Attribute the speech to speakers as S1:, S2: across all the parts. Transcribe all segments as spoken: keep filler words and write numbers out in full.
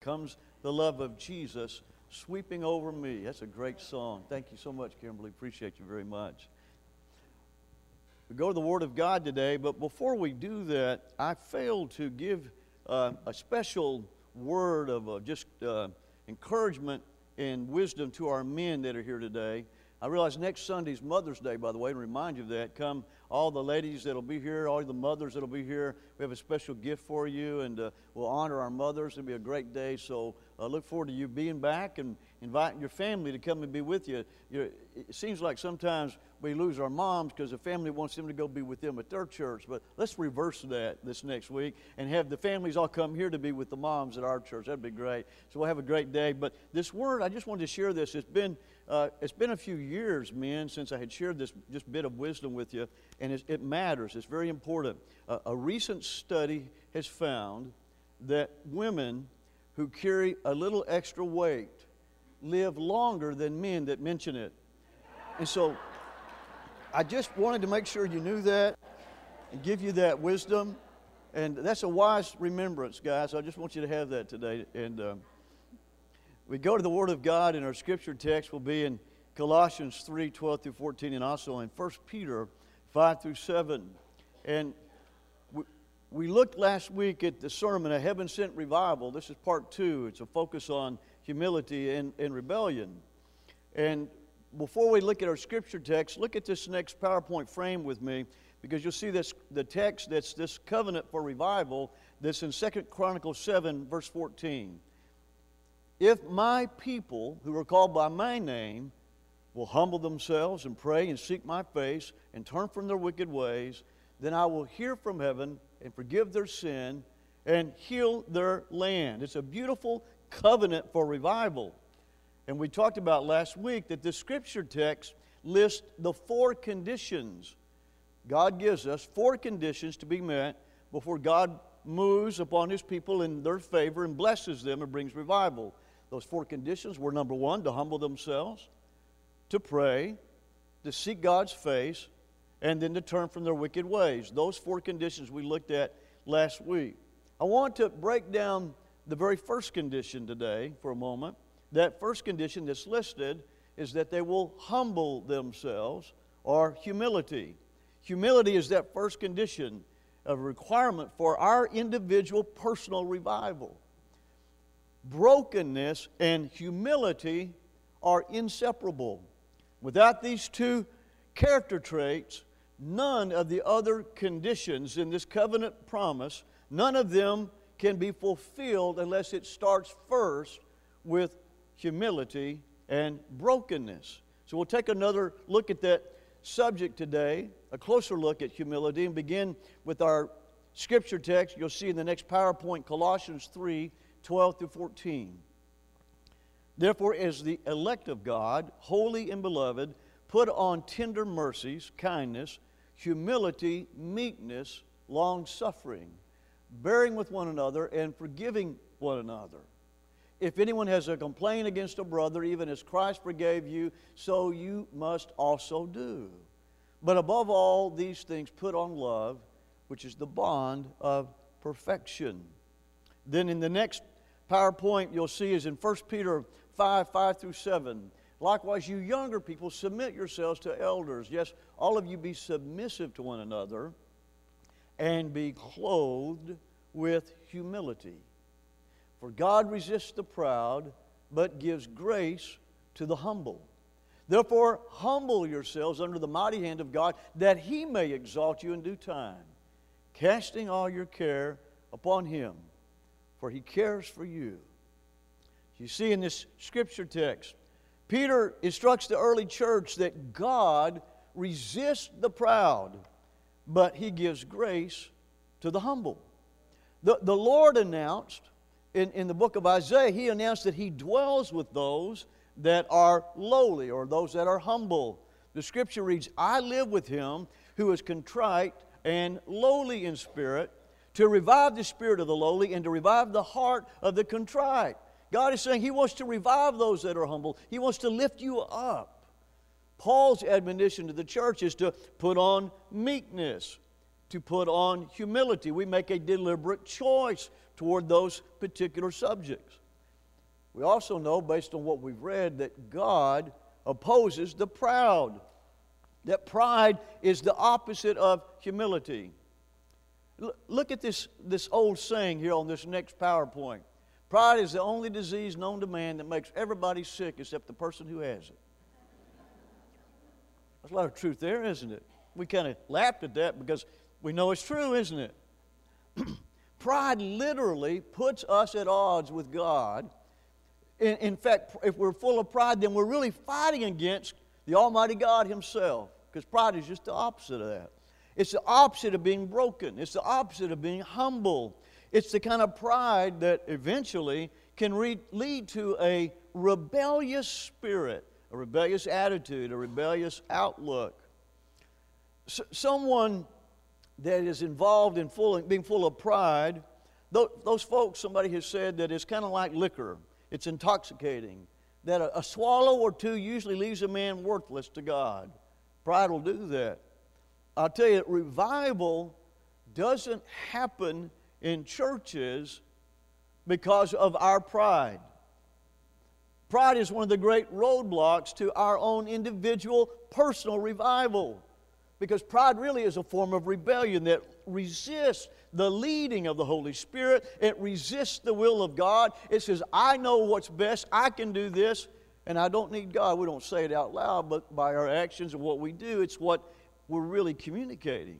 S1: Comes the love of Jesus sweeping over me. That's a great song. Thank you so much, Kimberly. Appreciate you very much. We go to the Word of God today, but before we do that, I failed to give uh, a special word of uh, just uh, encouragement and wisdom to our men that are here today. I realize next Sunday's Mother's Day, by the way, and remind you of that. Come, all the ladies that'll be here, all the mothers that'll be here. We have a special gift for you, and uh, we'll honor our mothers. It'll be a great day, so I uh, look forward to you being back and inviting your family to come and be with you. You're, it seems like sometimes we lose our moms because the family wants them to go be with them at their church, but let's reverse that this next week and have the families all come here to be with the moms at our church. That'd be great. So we'll have a great day. But this word, I just wanted to share this. It's been uh, it's been a few years, men, since I had shared this just bit of wisdom with you, and it, it matters. It's very important. Uh, a recent study has found that women who carry a little extra weight live longer than men that mention it. And so I just wanted to make sure you knew that and give you that wisdom. And that's a wise remembrance, guys. I just want you to have that today. And um, we go to the Word of God, and our scripture text will be in Colossians three, twelve through fourteen, and also in First Peter five through seven. And we, we looked last week at the sermon, A Heaven Sent Revival. This is part two. It's a focus on humility and, and rebellion. And before we look at our scripture text, look at this next PowerPoint frame with me, because you'll see this the text that's this covenant for revival that's in Second Chronicles seven, verse fourteen. If my people who are called by my name will humble themselves and pray and seek my face and turn from their wicked ways, then I will hear from heaven and forgive their sin and heal their land. It's a beautiful covenant for revival. And we talked about last week that the scripture text lists the four conditions. God gives us four conditions to be met before God moves upon His people in their favor and blesses them and brings revival. Those four conditions were, number one, to humble themselves, to pray, to seek God's face, and then to turn from their wicked ways. Those four conditions we looked at last week. I want to break down the very first condition today for a moment. That first condition that's listed is that they will humble themselves, or humility. Humility is that first condition, a requirement for our individual personal revival. Brokenness and humility are inseparable. Without these two character traits, none of the other conditions in this covenant promise, none of them can be fulfilled unless it starts first with humility and brokenness. So we'll take another look at that subject today, a closer look at humility, and begin with our scripture text. You'll see in the next PowerPoint, Colossians three, twelve through fourteen. Therefore, as the elect of God, holy and beloved, put on tender mercies, kindness, humility, meekness, long-suffering, bearing with one another and forgiving one another. If anyone has a complaint against a brother, even as Christ forgave you, so you must also do. But above all these things, put on love, which is the bond of perfection. Then in the next PowerPoint you'll see is in First Peter five, five through seven. Likewise, you younger people, submit yourselves to elders. Yes, all of you be submissive to one another and be clothed with humility. For God resists the proud, but gives grace to the humble. Therefore, humble yourselves under the mighty hand of God, that He may exalt you in due time, casting all your care upon Him, for He cares for you. You see in this scripture text, Peter instructs the early church that God resists the proud, but He gives grace to the humble. The, the Lord announced In, in the book of Isaiah, He announced that He dwells with those that are lowly, or those that are humble. The scripture reads, I live with him who is contrite and lowly in spirit, to revive the spirit of the lowly and to revive the heart of the contrite. God is saying He wants to revive those that are humble. He wants to lift you up. Paul's admonition to the church is to put on meekness, to put on humility. We make a deliberate choice toward those particular subjects. We also know, based on what we've read, that God opposes the proud. That pride is the opposite of humility. L- look at this, this old saying here on this next PowerPoint. Pride is the only disease known to man that makes everybody sick except the person who has it. There's a lot of truth there, isn't it? We kind of laughed at that because we know it's true, isn't it? Pride literally puts us at odds with God. In, in fact, if we're full of pride, then we're really fighting against the Almighty God Himself, because pride is just the opposite of that. It's the opposite of being broken. It's the opposite of being humble. It's the kind of pride that eventually can re- lead to a rebellious spirit, a rebellious attitude, a rebellious outlook. S- someone that is involved in full, being full of pride, th- those folks, somebody has said that it's kind of like liquor. It's intoxicating. That a, a swallow or two usually leaves a man worthless to God. Pride will do that. I'll tell you, revival doesn't happen in churches because of our pride. Pride is one of the great roadblocks to our own individual, personal revival. Because pride really is a form of rebellion that resists the leading of the Holy Spirit. It resists the will of God. It says, I know what's best. I can do this, and I don't need God. We don't say it out loud, but by our actions and what we do, it's what we're really communicating.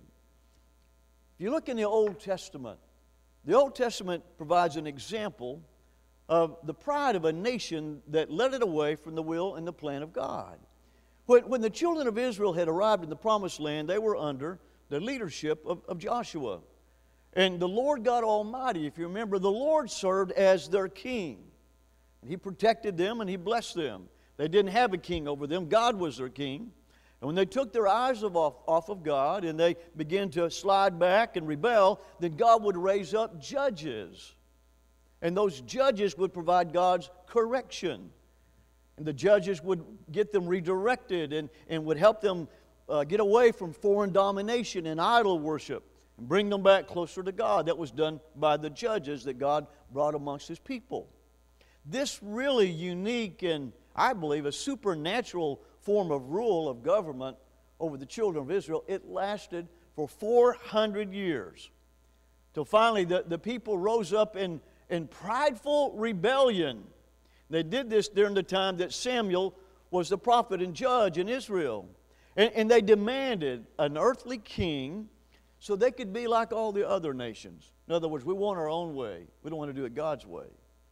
S1: If you look in the Old Testament, the Old Testament provides an example of the pride of a nation that led it away from the will and the plan of God. When, when the children of Israel had arrived in the Promised Land, they were under the leadership of, of Joshua. And the Lord God Almighty, if you remember, the Lord served as their king. And He protected them and He blessed them. They didn't have a king over them. God was their king. And when they took their eyes off, off of God and they began to slide back and rebel, then God would raise up judges. And those judges would provide God's correction. And the judges would get them redirected and, and would help them uh, get away from foreign domination and idol worship and bring them back closer to God. That was done by the judges that God brought amongst His people. This really unique and, I believe, a supernatural form of rule of government over the children of Israel, it lasted for four hundred years. Till finally the, the people rose up in, in prideful rebellion. They did this during the time that Samuel was the prophet and judge in Israel. And, and they demanded an earthly king so they could be like all the other nations. In other words, we want our own way. We don't want to do it God's way.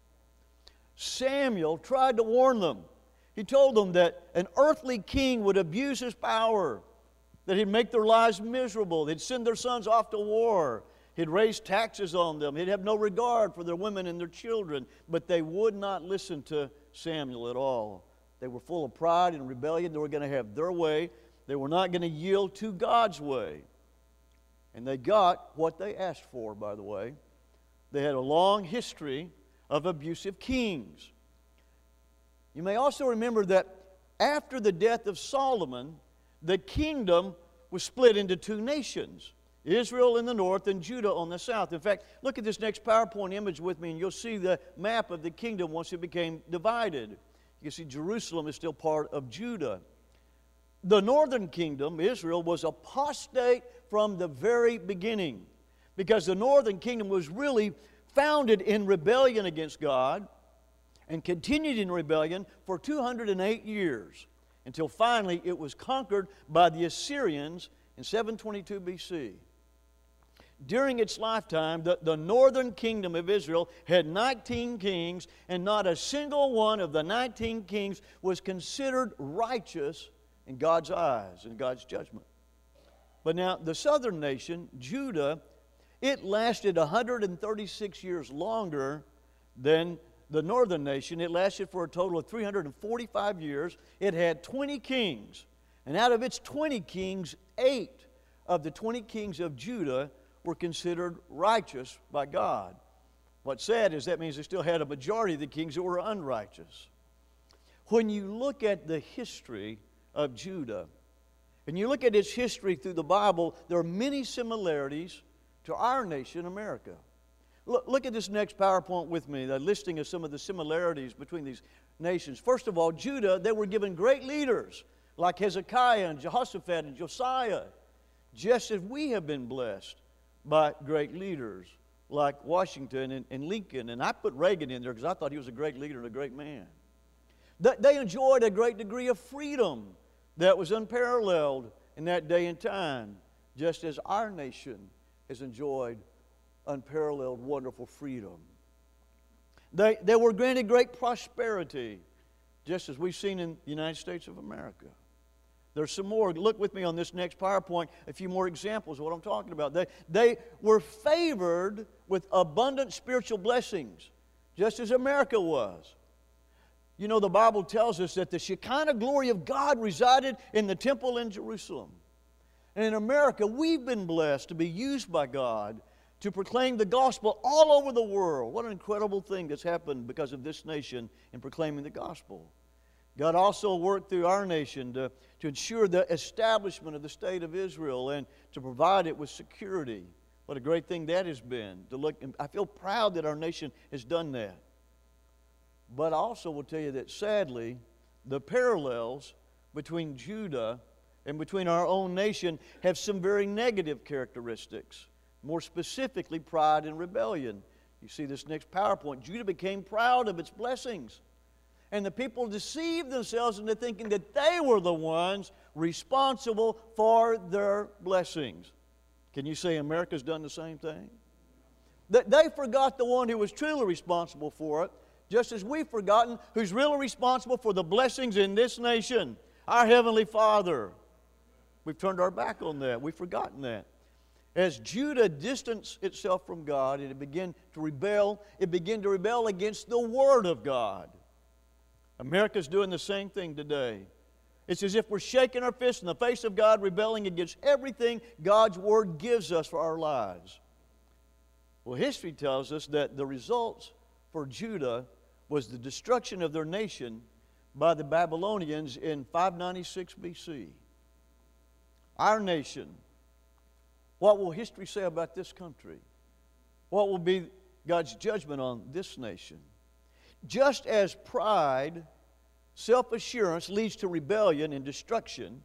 S1: Samuel tried to warn them. He told them that an earthly king would abuse his power, that he'd make their lives miserable, they'd send their sons off to war, he'd raise taxes on them, he'd have no regard for their women and their children. But they would not listen to Samuel at all. They were full of pride and rebellion. They were going to have their way. They were not going to yield to God's way. And they got what they asked for, by the way. They had a long history of abusive kings. You may also remember that after the death of Solomon, the kingdom was split into two nations, Israel in the north and Judah on the south. In fact, look at this next PowerPoint image with me, and you'll see the map of the kingdom once it became divided. You can see Jerusalem is still part of Judah. The northern kingdom, Israel, was apostate from the very beginning, because the northern kingdom was really founded in rebellion against God and continued in rebellion for two hundred eight years, until finally it was conquered by the Assyrians in seven twenty-two B C. During its lifetime, the, the northern kingdom of Israel had nineteen kings, and not a single one of the nineteen kings was considered righteous in God's eyes, in God's judgment. But now, the southern nation, Judah, it lasted one hundred thirty-six years longer than the northern nation. It lasted for a total of three hundred forty-five years. It had twenty kings. And out of its twenty kings, eight of the twenty kings of Judah were considered righteous by God. What's sad is that means they still had a majority of the kings that were unrighteous. When you look at the history of Judah, and you look at its history through the Bible, there are many similarities to our nation, America. Look, look at this next PowerPoint with me, the listing of some of the similarities between these nations. First of all, Judah, they were given great leaders like Hezekiah and Jehoshaphat and Josiah, just as we have been blessed by great leaders like Washington and, and Lincoln. And I put Reagan in there because I thought he was a great leader and a great man. They enjoyed a great degree of freedom that was unparalleled in that day and time, just as our nation has enjoyed unparalleled, wonderful freedom. They, they were granted great prosperity, just as we've seen in the United States of America. There's some more. Look with me on this next PowerPoint, a few more examples of what I'm talking about. They, they were favored with abundant spiritual blessings, just as America was. You know, the Bible tells us that the Shekinah glory of God resided in the temple in Jerusalem. And in America, we've been blessed to be used by God to proclaim the gospel all over the world. What an incredible thing that's happened because of this nation in proclaiming the gospel. God also worked through our nation to, to ensure the establishment of the state of Israel and to provide it with security. What a great thing that has been. To look, I feel proud that our nation has done that. But I also will tell you that sadly, the parallels between Judah and between our own nation have some very negative characteristics. More specifically, pride and rebellion. You see this next PowerPoint. Judah became proud of its blessings. And the people deceived themselves into thinking that they were the ones responsible for their blessings. Can you say America's done the same thing? That they forgot the one who was truly responsible for it, just as we've forgotten who's really responsible for the blessings in this nation, our Heavenly Father. We've turned our back on that. We've forgotten that. As Judah distanced itself from God and it began to rebel, it began to rebel against the Word of God. America's doing the same thing today. It's as if we're shaking our fists in the face of God, rebelling against everything God's Word gives us for our lives. Well, history tells us that the results for Judah was the destruction of their nation by the Babylonians in five ninety-six B C. Our nation, what will history say about this country? What will be God's judgment on this nation? Just as pride, self-assurance leads to rebellion and destruction,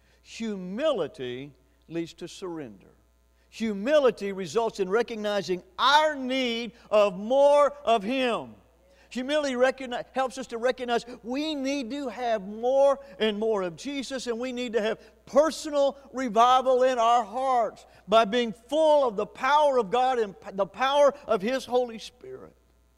S1: humility leads to surrender. Humility results in recognizing our need of more of Him. Humility recognize, helps us to recognize we need to have more and more of Jesus, and we need to have personal revival in our hearts by being full of the power of God and the power of His Holy Spirit.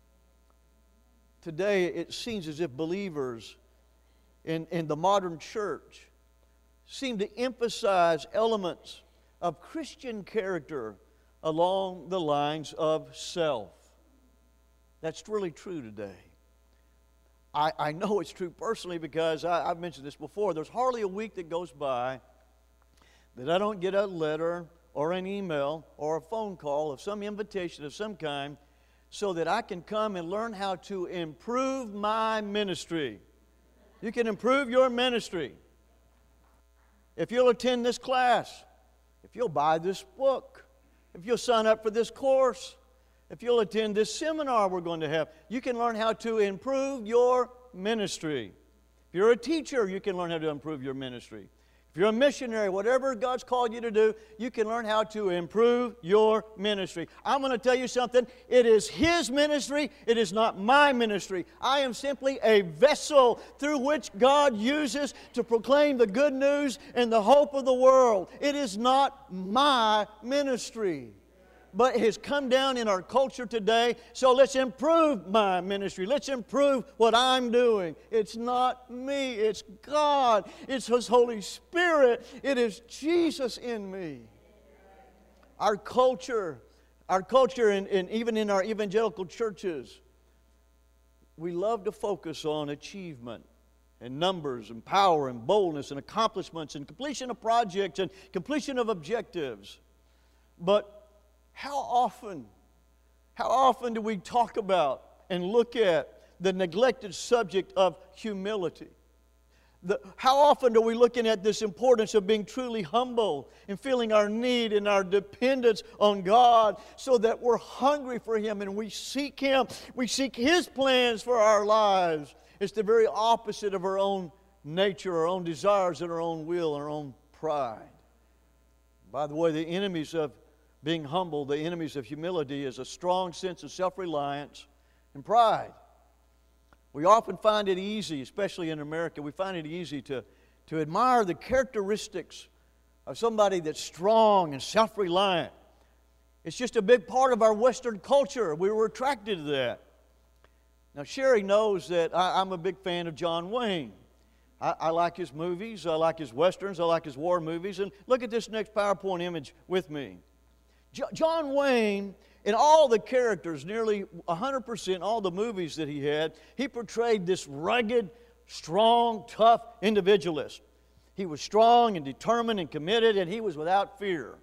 S1: Today, it seems as if believers in, in the modern church seem to emphasize elements of Christian character along the lines of self. That's really true today. I, I know it's true personally because I, I've mentioned this before. There's hardly a week that goes by that I don't get a letter or an email or a phone call of some invitation of some kind so that I can come and learn how to improve my ministry. You can improve your ministry if you'll attend this class, if you'll buy this book, if you'll sign up for this course, if you'll attend this seminar we're going to have. You can learn how to improve your ministry. If you're a teacher, you can learn how to improve your ministry. If you're a missionary, whatever God's called you to do, you can learn how to improve your ministry. I'm going to tell you something. It is His ministry. It is not my ministry. I am simply a vessel through which God uses to proclaim the good news and the hope of the world. It is not my ministry. But it has come down in our culture today, so let's improve my ministry. Let's improve what I'm doing. It's not me, it's God. It's His Holy Spirit. It is Jesus in me. Our culture, our culture, and, and even in our evangelical churches, we love to focus on achievement and numbers and power and boldness and accomplishments and completion of projects and completion of objectives. But How often, how often do we talk about and look at the neglected subject of humility? The, how often are we looking at this importance of being truly humble and feeling our need and our dependence on God so that we're hungry for Him and we seek Him. We seek His plans for our lives. It's the very opposite of our own nature, our own desires, and our own will, and our own pride. By the way, the enemies of being humble, the enemies of humility, is a strong sense of self-reliance and pride. We often find it easy, especially in America, we find it easy to, to admire the characteristics of somebody that's strong and self-reliant. It's just a big part of our Western culture. We were attracted to that. Now, Sherry knows that I, I'm a big fan of John Wayne. I, I like his movies, I like his Westerns, I like his war movies. And look at this next PowerPoint image with me. Jo- John Wayne, in all the characters, nearly one hundred percent, all the movies that he had, he portrayed this rugged, strong, tough individualist. He was strong and determined and committed, and he was without fear.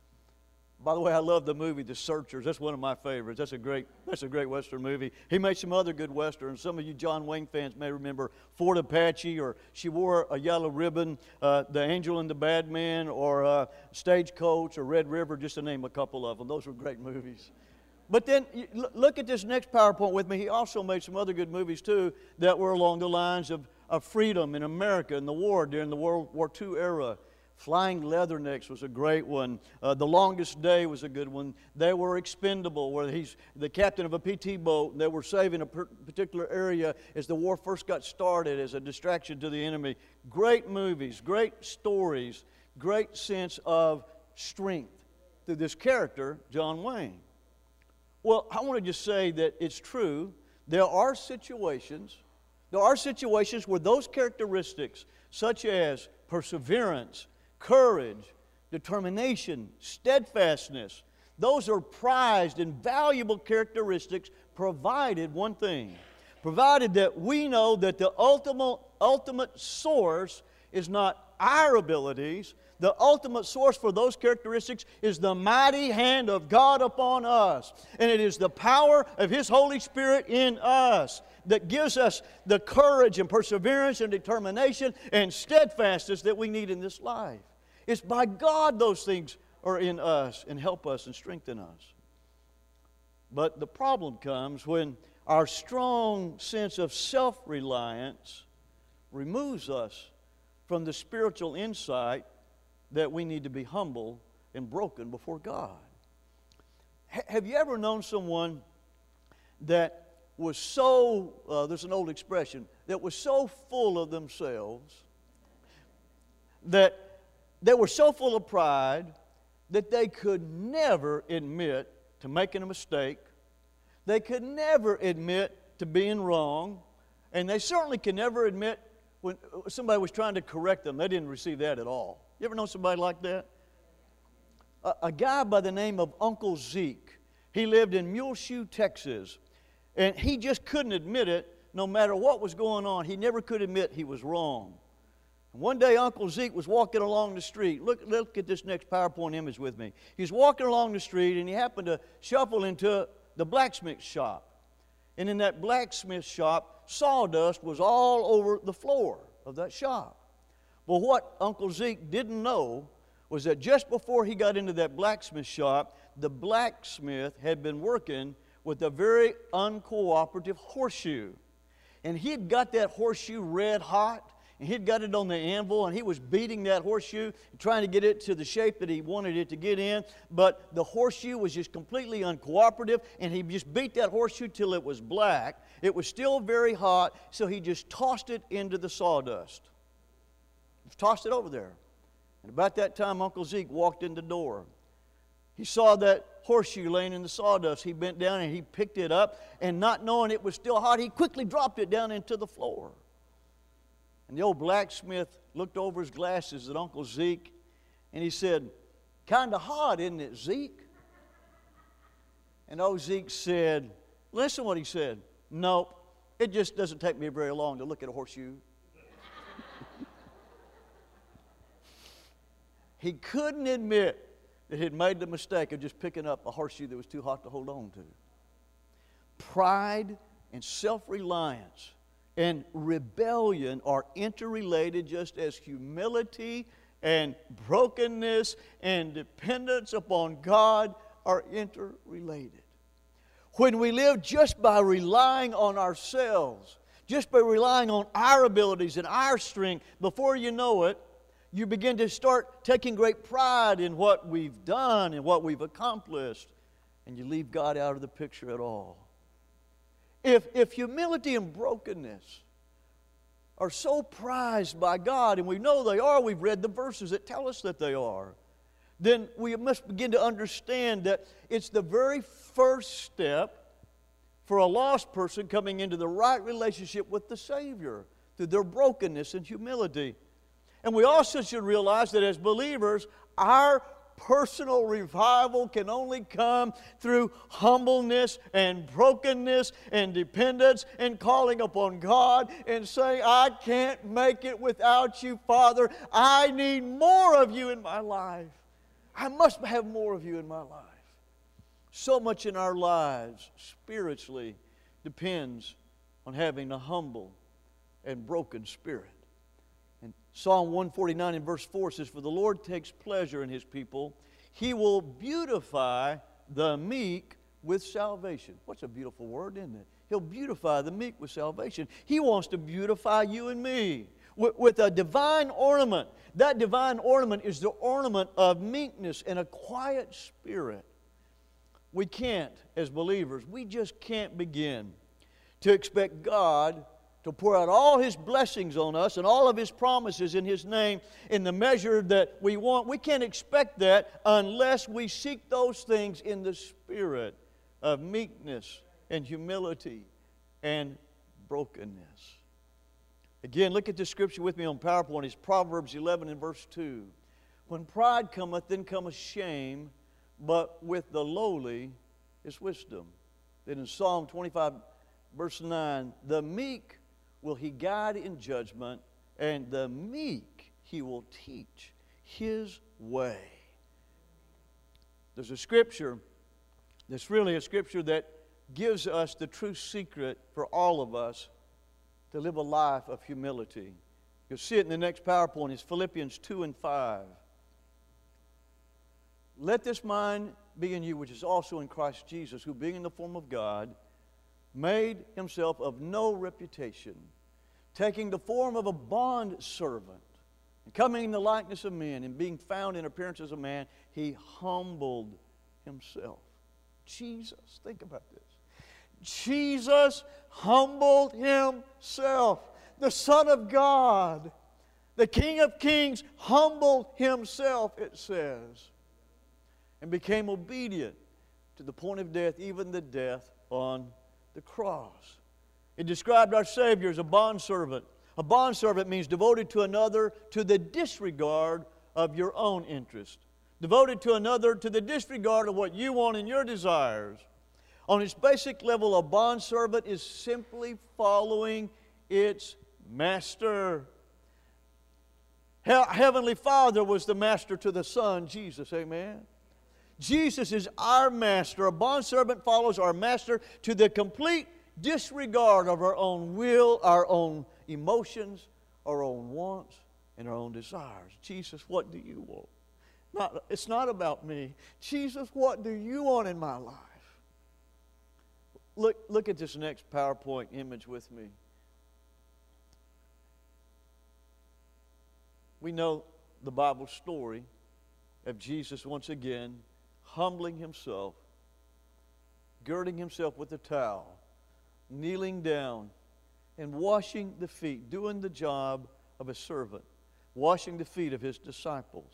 S1: By the way, I love the movie The Searchers. That's one of my favorites. That's a great, that's a great Western movie. He made some other good Westerns. Some of you John Wayne fans may remember Fort Apache, or She Wore a Yellow Ribbon, uh, The Angel and the Bad Man, or uh, Stagecoach, or Red River, just to name a couple of them. Those were great movies. But then, look at this next PowerPoint with me. He also made some other good movies, too, that were along the lines of, of freedom in America and the war during the World War Two era. Flying Leathernecks was a great one. Uh, the Longest Day was a good one. They Were Expendable, where he's the captain of a P T boat, and they were saving a per particular area as the war first got started as a distraction to the enemy. Great movies, great stories, great sense of strength through this character, John Wayne. Well, I want to just say that it's true. There are situations, there are situations where those characteristics, such as perseverance, courage, determination, steadfastness, those are prized and valuable characteristics, provided one thing, provided that we know that the ultimate, ultimate source is not our abilities. The ultimate source for those characteristics is the mighty hand of God upon us. And it is the power of His Holy Spirit in us that gives us the courage and perseverance and determination and steadfastness that we need in this life. It's by God those things are in us and help us and strengthen us. But the problem comes when our strong sense of self-reliance removes us from the spiritual insight that we need to be humble and broken before God. H- have you ever known someone that was so, uh, there's an old expression, that was so full of themselves, that they were so full of pride that they could never admit to making a mistake, they could never admit to being wrong, and they certainly could never admit when somebody was trying to correct them. They didn't receive that at all. You ever know somebody like that? A, a guy by the name of Uncle Zeke. He lived in Muleshoe, Texas. And he just couldn't admit it no matter what was going on. He never could admit he was wrong. And one day Uncle Zeke was walking along the street. Look, look at this next PowerPoint image with me. He's walking along the street and he happened to shuffle into the blacksmith shop. And in that blacksmith shop, sawdust was all over the floor of that shop. Well, what Uncle Zeke didn't know was that just before he got into that blacksmith shop, the blacksmith had been working with a very uncooperative horseshoe. And he had got that horseshoe red hot, and he'd got it on the anvil, and he was beating that horseshoe, trying to get it to the shape that he wanted it to get in. But the horseshoe was just completely uncooperative, and he just beat that horseshoe till it was black. It was still very hot, so he just tossed it into the sawdust. Just tossed it over there. And about that time, Uncle Zeke walked in the door. He saw that horseshoe laying in the sawdust. He bent down and he picked it up, and not knowing it was still hot, he quickly dropped it down into the floor. And the old blacksmith looked over his glasses at Uncle Zeke, and he said, "Kind of hot, isn't it, Zeke?" And old Zeke said, listen what he said, "Nope, it just doesn't take me very long to look at a horseshoe." He couldn't admit that he'd made the mistake of just picking up a horseshoe that was too hot to hold on to. Pride and self-reliance and rebellion are interrelated, just as humility and brokenness and dependence upon God are interrelated. When we live just by relying on ourselves, just by relying on our abilities and our strength, before you know it, you begin to start taking great pride in what we've done and what we've accomplished, and you leave God out of the picture at all. If, if humility and brokenness are so prized by God, and we know they are, we've read the verses that tell us that they are, then we must begin to understand that it's the very first step for a lost person coming into the right relationship with the Savior through their brokenness and humility. And we also should realize that as believers, our personal revival can only come through humbleness and brokenness and dependence and calling upon God and saying, I can't make it without you, Father. I need more of you in my life. I must have more of you in my life. So much in our lives spiritually depends on having a humble and broken spirit. And Psalm one forty-nine and verse four says, for the Lord takes pleasure in His people. He will beautify the meek with salvation. What's a beautiful word, isn't it? He'll beautify the meek with salvation. He wants to beautify you and me with, with a divine ornament. That divine ornament is the ornament of meekness and a quiet spirit. We can't, as believers, we just can't begin to expect God to pour out all His blessings on us and all of His promises in His name in the measure that we want. We can't expect that unless we seek those things in the spirit of meekness and humility and brokenness. Again, look at this scripture with me on PowerPoint. It's Proverbs eleven and verse two. When pride cometh, then cometh shame, but with the lowly is wisdom. Then in Psalm twenty-five, verse nine, the meek will He guide in judgment, and the meek He will teach His way. There's a scripture that's really a scripture that gives us the true secret for all of us to live a life of humility. You'll see it in the next PowerPoint. It's Philippians two and five. Let this mind be in you, which is also in Christ Jesus, who being in the form of God, made Himself of no reputation, taking the form of a bond servant, and coming in the likeness of men, and being found in appearance as a man, He humbled Himself. Jesus, think about this. Jesus humbled Himself. The Son of God, the King of Kings, humbled Himself, it says, and became obedient to the point of death, even the death on the cross. It described our Savior as a bondservant. A bondservant means devoted to another to the disregard of your own interest. Devoted to another to the disregard of what you want and your desires. On its basic level, a bondservant is simply following its master. Heavenly Father was the master to the Son, Jesus, amen? Jesus is our master. A bondservant follows our master to the complete disregard of our own will, our own emotions, our own wants, and our own desires. Jesus, what do you want? Not, it's not about me. Jesus, what do you want in my life? Look, look at this next PowerPoint image with me. We know the Bible story of Jesus once again humbling Himself, girding Himself with a towel, kneeling down, and washing the feet, doing the job of a servant, washing the feet of His disciples.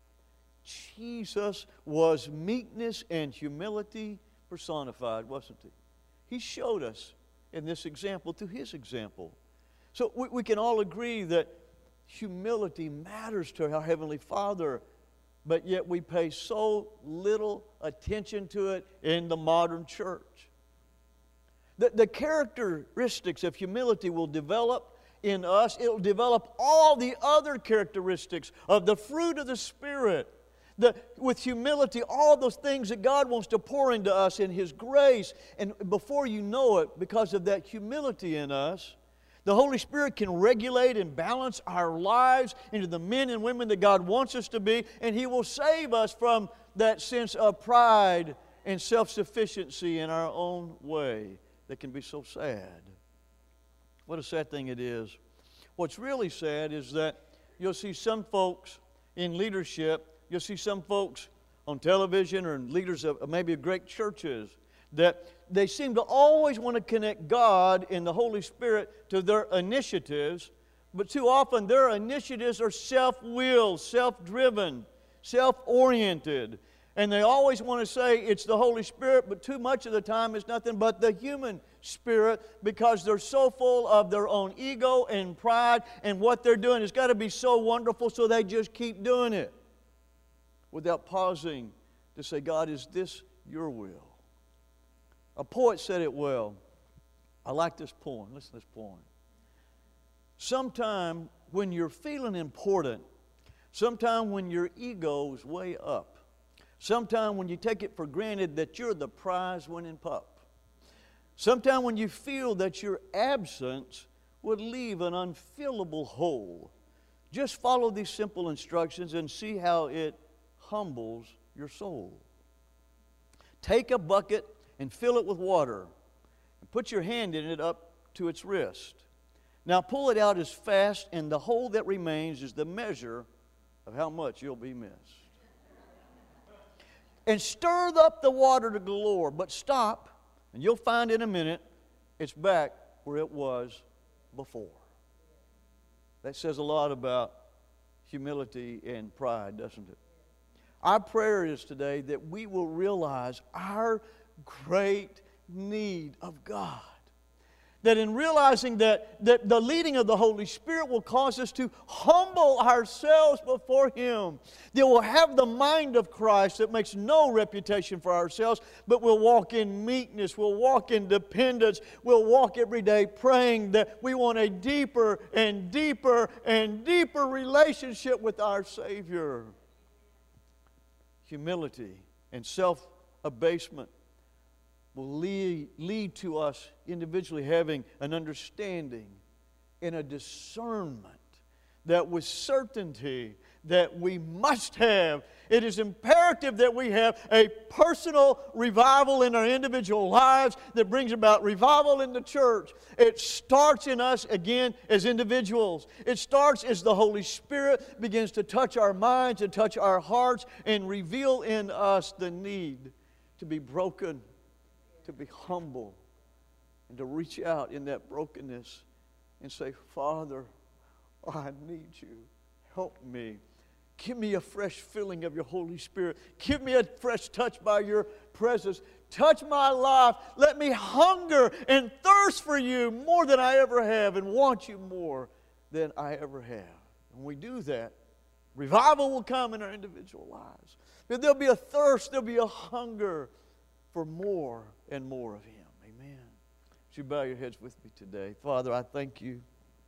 S1: Jesus was meekness and humility personified, wasn't He? He showed us in this example through His example. So we, we can all agree that humility matters to our Heavenly Father, but yet we pay so little attention to it in the modern church. The, the characteristics of humility will develop in us. It will develop all the other characteristics of the fruit of the Spirit. The, with humility, all those things that God wants to pour into us in His grace. And before you know it, because of that humility in us, The Holy Spirit can regulate and balance our lives into the men and women that God wants us to be, and He will save us from that sense of pride and self-sufficiency in our own way that can be so sad. What a sad thing it is. What's really sad is that you'll see some folks in leadership, you'll see some folks on television or leaders of maybe of great churches that they seem to always want to connect God and the Holy Spirit to their initiatives, but too often their initiatives are self-willed, self-driven, self-oriented. And they always want to say it's the Holy Spirit, but too much of the time it's nothing but the human spirit because they're so full of their own ego and pride, and what they're doing has got to be so wonderful, so they just keep doing it without pausing to say, God, is this your will? A poet said it well. I like this poem. Listen to this poem. Sometime when you're feeling important, sometime when your ego's way up, sometime when you take it for granted that you're the prize-winning pup, sometime when you feel that your absence would leave an unfillable hole, just follow these simple instructions and see how it humbles your soul. Take a bucket and fill it with water, and put your hand in it up to its wrist. Now pull it out as fast, and the hole that remains is the measure of how much you'll be missed. And stir up the water to galore, but stop, and you'll find in a minute it's back where it was before. That says a lot about humility and pride, doesn't it? Our prayer is today that we will realize our great need of God. That in realizing that, that the leading of the Holy Spirit will cause us to humble ourselves before Him. That we'll have the mind of Christ that makes no reputation for ourselves, but we'll walk in meekness, we'll walk in dependence, we'll walk every day praying that we want a deeper and deeper and deeper relationship with our Savior. Humility and self-abasement will lead, lead to us individually having an understanding and a discernment that with certainty that we must have. It is imperative that we have a personal revival in our individual lives that brings about revival in the church. It starts in us again as individuals. It starts as the Holy Spirit begins to touch our minds and touch our hearts and reveal in us the need to be broken, to be humble, and to reach out in that brokenness and say, Father, I need you. Help me. Give me a fresh filling of your Holy Spirit. Give me a fresh touch by your presence. Touch my life. Let me hunger and thirst for you more than I ever have and want you more than I ever have. When we do that, revival will come in our individual lives. There'll be a thirst, there'll be a hunger for more and more of Him. Amen. Would you bow your heads with me today? Father, I thank you.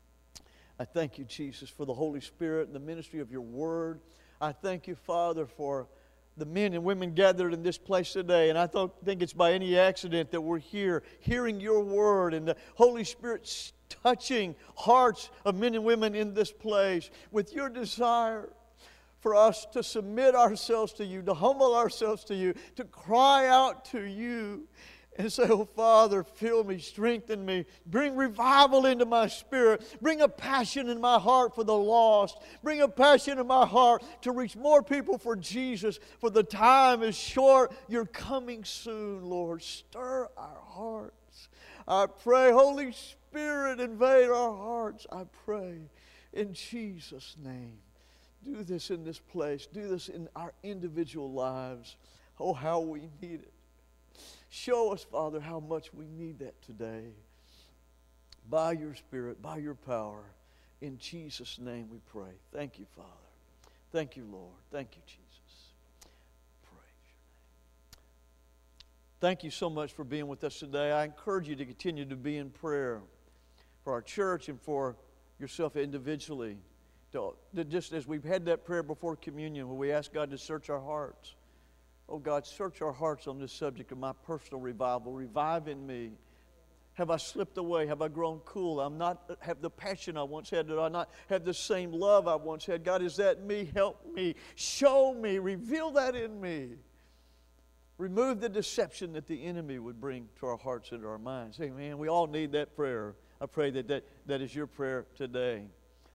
S1: I thank you, Jesus, for the Holy Spirit and the ministry of your Word. I thank you, Father, for the men and women gathered in this place today. And I don't think it's by any accident that we're here, hearing your Word and the Holy Spirit touching hearts of men and women in this place with your desire for us to submit ourselves to you, to humble ourselves to you, to cry out to you and say, oh, Father, fill me, strengthen me, bring revival into my spirit, bring a passion in my heart for the lost, bring a passion in my heart to reach more people for Jesus, for the time is short. You're coming soon, Lord. Stir our hearts. I pray, Holy Spirit, invade our hearts, I pray, in Jesus' name. Do this in this place. Do this in our individual lives. Oh, how we need it. Show us, Father, how much we need that today. By your Spirit, by your power. In Jesus' name we pray. Thank you, Father. Thank you, Lord. Thank you, Jesus. Praise your name. Thank you so much for being with us today. I encourage you to continue to be in prayer for our church and for yourself individually. To, to just as we've had that prayer before communion where we ask God to search our hearts. Oh God, search our hearts on this subject of my personal revival. Revive in me. Have I slipped away? Have I grown cool? I'm not have the passion I once had. Do I not have the same love I once had? God, is that me? Help me. Show me. Reveal that in me. Remove the deception that the enemy would bring to our hearts and to our minds. Amen. We all need that prayer. I pray that that, that is your prayer today.